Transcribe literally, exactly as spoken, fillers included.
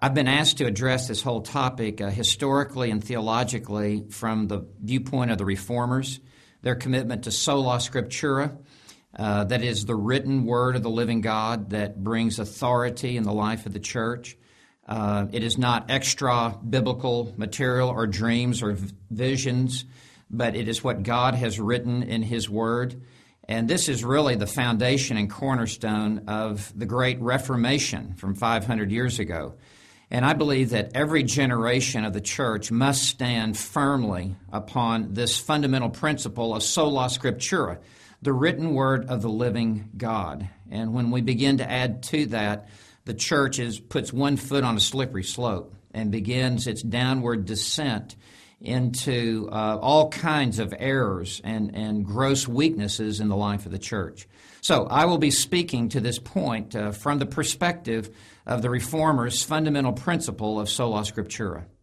I've been asked to address this whole topic uh, historically and theologically from the viewpoint of the Reformers, their commitment to sola scriptura, uh, that is the written word of the living God that brings authority in the life of the church. Uh, it is not extra biblical material or dreams or v- visions, but it is what God has written in His Word. And this is really the foundation and cornerstone of the great Reformation from five hundred years ago. And I believe that every generation of the church must stand firmly upon this fundamental principle of sola scriptura, the written word of the living God. And when we begin to add to that, the church is, puts one foot on a slippery slope and begins its downward descent into uh, all kinds of errors and, and gross weaknesses in the life of the church. So I will be speaking to this point uh, from the perspective of the Reformers' fundamental principle of sola scriptura.